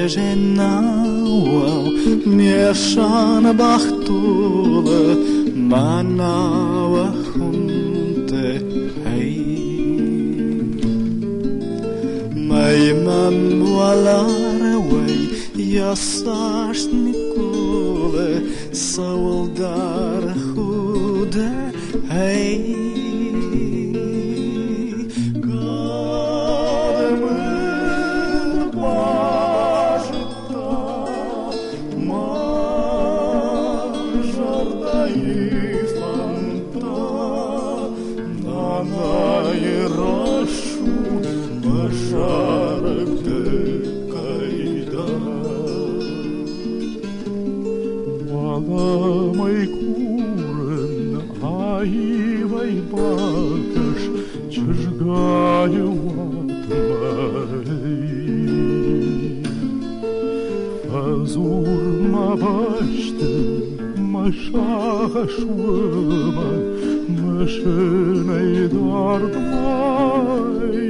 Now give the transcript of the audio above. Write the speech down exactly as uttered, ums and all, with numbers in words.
genauau mir shana bachtule manawa hunte hey mai mam walara way yasars nikule saoldar khude hey Mai curând ai balcăș ce-și gaie oatmăi. Făzur mă baște, mă șașuă, mă șână-i doar mai.